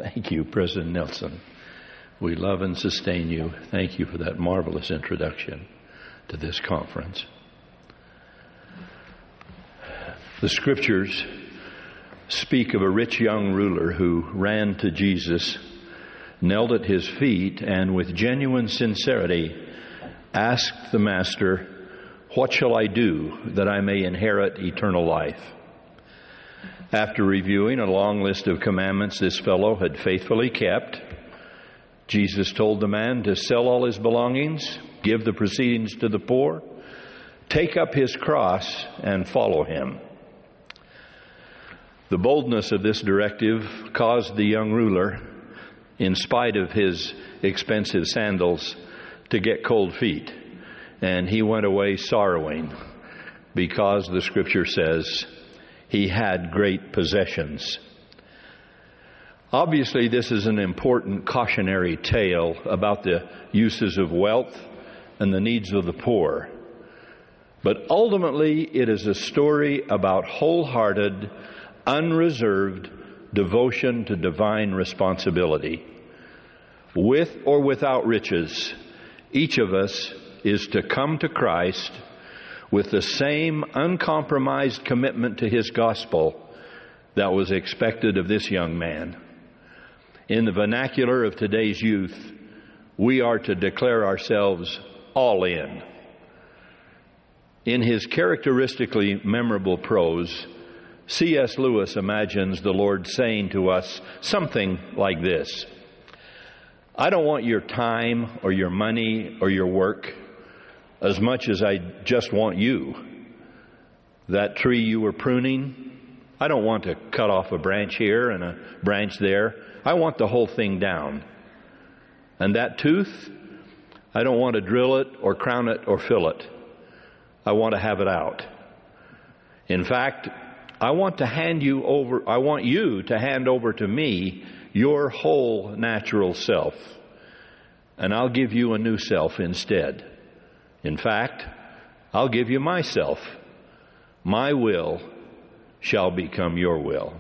Thank you, President Nelson. We love and sustain you. Thank you for that marvelous introduction to this conference. The Scriptures speak of a rich young ruler who ran to Jesus, knelt at his feet, and with genuine sincerity asked the Master, "What shall I do that I may inherit eternal life?" After reviewing a long list of commandments this fellow had faithfully kept, Jesus told the man to sell all his belongings, give the proceedings to the poor, take up his cross, and follow him. The boldness of this directive caused the young ruler, in spite of his expensive sandals, to get cold feet, and he went away sorrowing because, the Scripture says, he had great possessions. Obviously, this is an important cautionary tale about the uses of wealth and the needs of the poor. But ultimately, it is a story about wholehearted, unreserved devotion to divine responsibility. With or without riches, each of us is to come to Christ with the same uncompromised commitment to His gospel that was expected of this young man. In the vernacular of today's youth, we are to declare ourselves all in. In his characteristically memorable prose, C.S. Lewis imagines the Lord saying to us something like this: "I don't want your time or your money or your work as much as I just want you. That tree you were pruning, I don't want to cut off a branch here and a branch there. I want the whole thing down. And that tooth, I don't want to drill it or crown it or fill it. I want to have it out. In fact, I want you to hand over to me your whole natural self, and I'll give you a new self instead. In fact, I'll give you myself. My will shall become your will."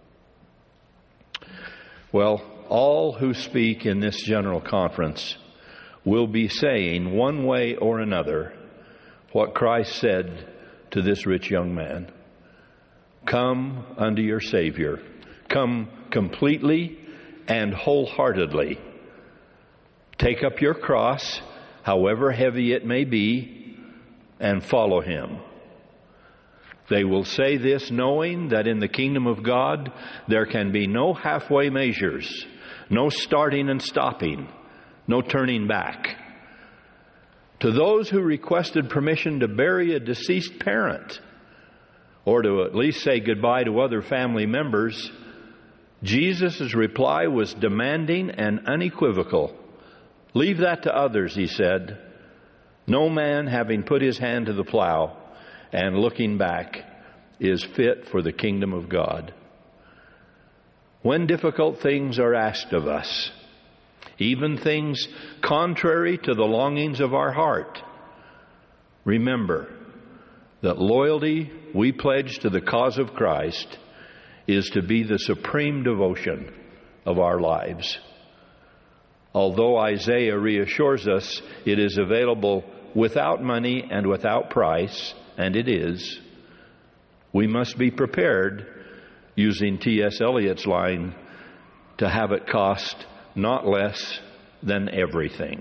Well, all who speak in this general conference will be saying, one way or another, what Christ said to this rich young man: "Come unto your Savior. Come completely and wholeheartedly. Take up your cross, however heavy it may be, and follow Him." They will say this knowing that in the kingdom of God there can be no halfway measures, no starting and stopping, no turning back. To those who requested permission to bury a deceased parent, or to at least say goodbye to other family members, Jesus' reply was demanding and unequivocal. "Leave that to others," He said. "No man, having put his hand to the plow and looking back, is fit for the kingdom of God." When difficult things are asked of us, even things contrary to the longings of our heart, remember that loyalty we pledge to the cause of Christ is to be the supreme devotion of our lives. Although Isaiah reassures us it is available without money and without price, and it is, we must be prepared, using T.S. Eliot's line, to have it cost not less than everything.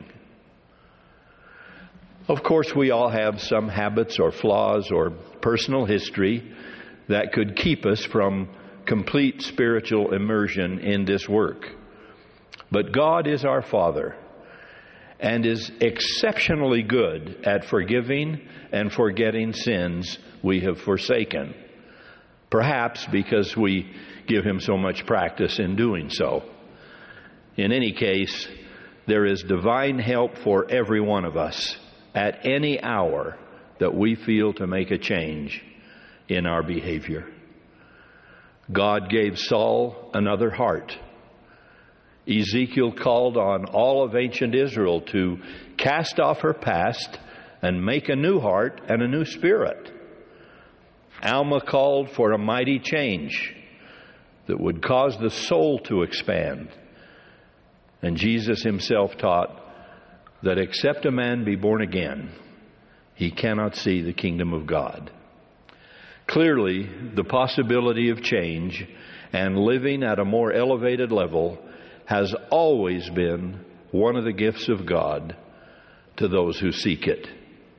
Of course, we all have some habits or flaws or personal history that could keep us from complete spiritual immersion in this work. But God is our Father and is exceptionally good at forgiving and forgetting sins we have forsaken, perhaps because we give Him so much practice in doing so. In any case, there is divine help for every one of us at any hour that we feel to make a change in our behavior. God gave Saul another heart. Ezekiel called on all of ancient Israel to cast off her past and make a new heart and a new spirit. Alma called for a mighty change. that would cause the soul to expand. And Jesus himself taught that except a man be born again, he cannot see the kingdom of God. Clearly, the possibility of change and living at a more elevated level has always been one of the gifts of God to those who seek it.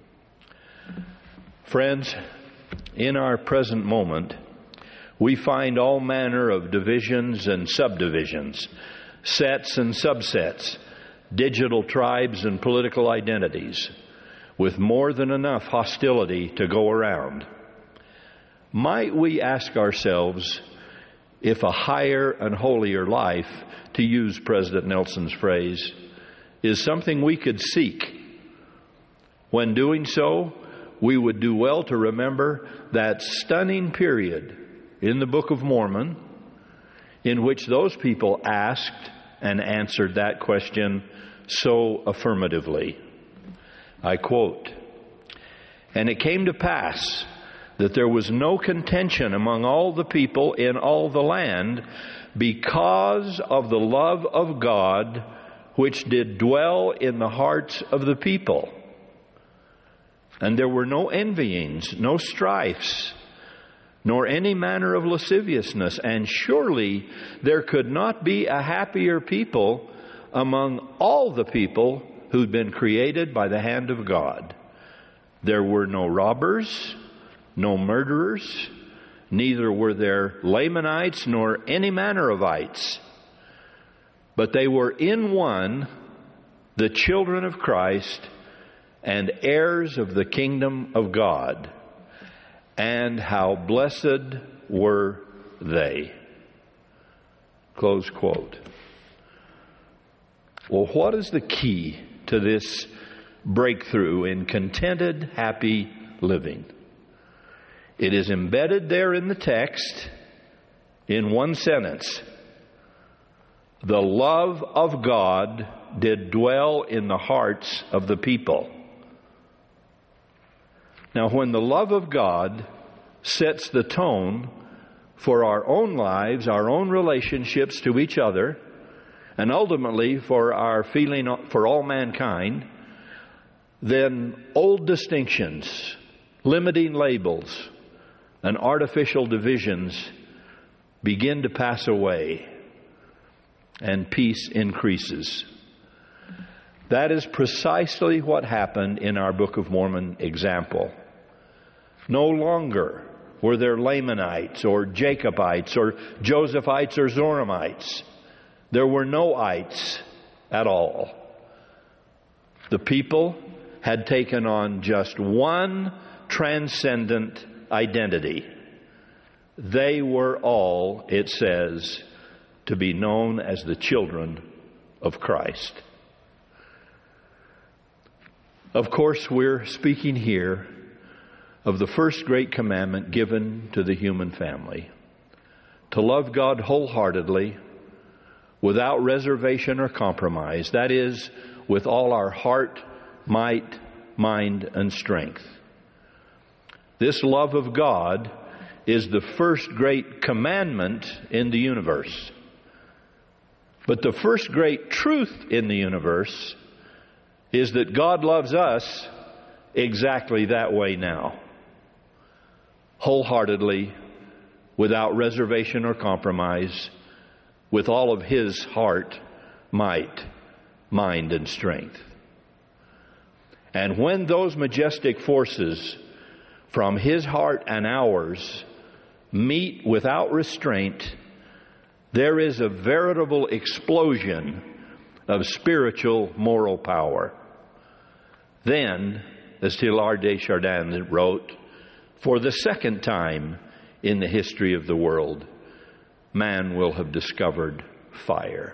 Friends, in our present moment, we find all manner of divisions and subdivisions, sets and subsets, digital tribes and political identities, with more than enough hostility to go around. Might we ask ourselves if a higher and holier life, to use President Nelson's phrase, is something we could seek? When doing so, we would do well to remember that stunning period in the Book of Mormon in which those people asked and answered that question so affirmatively. I quote, "And it came to pass that there was no contention among all the people in all the land because of the love of God which did dwell in the hearts of the people. And there were no envyings, no strifes, nor any manner of lasciviousness. And surely there could not be a happier people among all the people who'd been created by the hand of God. There were no robbers, no murderers, neither were there Lamanites nor any manner of ites. But they were in one, the children of Christ, and heirs of the kingdom of God. And how blessed were they." Close quote. Well, what is the key to this breakthrough in contented, happy living? It is embedded there in the text in one sentence. The love of God did dwell in the hearts of the people. Now, when the love of God sets the tone for our own lives, our own relationships to each other, and ultimately for our feeling for all mankind, then old distinctions, limiting labels, and artificial divisions begin to pass away, and peace increases. That is precisely what happened in our Book of Mormon example. No longer were there Lamanites or Jacobites or Josephites or Zoramites. There were no ites at all. The people had taken on just one transcendent identity. They were all, it says, to be known as the children of Christ. Of course, we're speaking here of the first great commandment given to the human family: to love God wholeheartedly, without reservation or compromise. That is, with all our heart, might, mind, and strength. This love of God is the first great commandment in the universe. But the first great truth in the universe is that God loves us exactly that way now. Wholeheartedly, without reservation or compromise, with all of His heart, might, mind, and strength. And when those majestic forces from His heart and ours meet without restraint, there is a veritable explosion of spiritual moral power. Then, as Teilhard de Chardin wrote, for the second time in the history of the world, man will have discovered fire.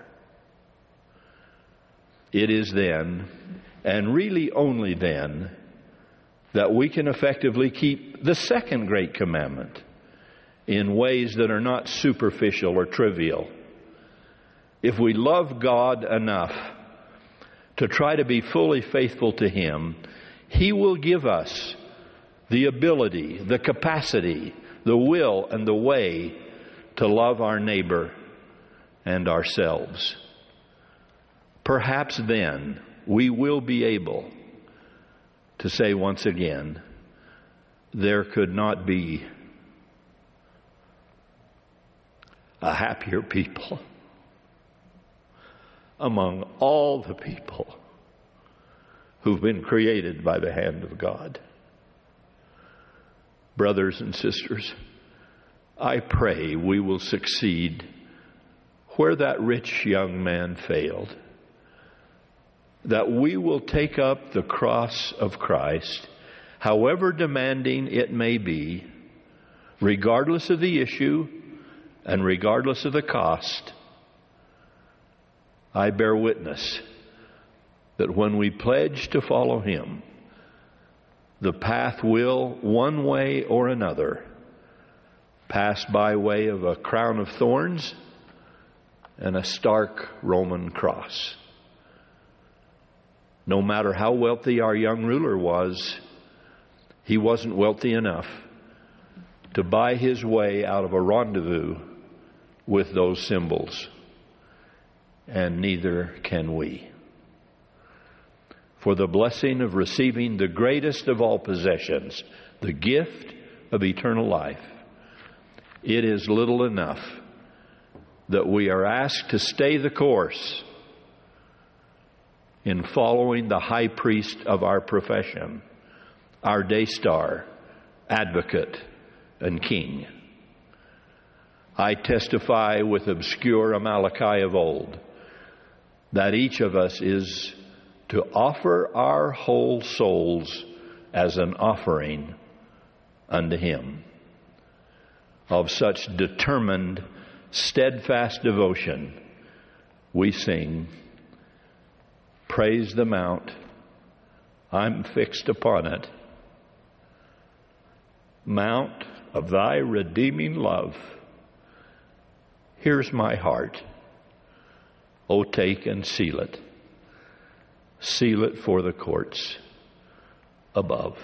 It is then, and really only then, that we can effectively keep the second great commandment in ways that are not superficial or trivial. If we love God enough to try to be fully faithful to Him, He will give us the ability, the capacity, the will, and the way to love our neighbor and ourselves. Perhaps then we will be able to say once again, there could not be a happier people among all the people who've been created by the hand of God. Brothers and sisters, I pray we will succeed where that rich young man failed, that we will take up the cross of Christ, however demanding it may be, regardless of the issue and regardless of the cost. I bear witness that when we pledge to follow Him, the path will, one way or another, pass by way of a crown of thorns and a stark Roman cross. No matter how wealthy our young ruler was, he wasn't wealthy enough to buy his way out of a rendezvous with those symbols, and neither can we. For the blessing of receiving the greatest of all possessions, the gift of eternal life, it is little enough that we are asked to stay the course in following the high priest of our profession, our day star, advocate, and king. I testify with obscure Amaleki of old that each of us is to offer our whole souls as an offering unto Him. Of such determined, steadfast devotion, we sing, praise the mount, I'm fixed upon it. Mount of thy redeeming love, here's my heart. O take and seal it. Seal it for the courts above.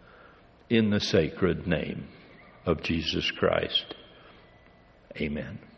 In the sacred name of Jesus Christ. Amen.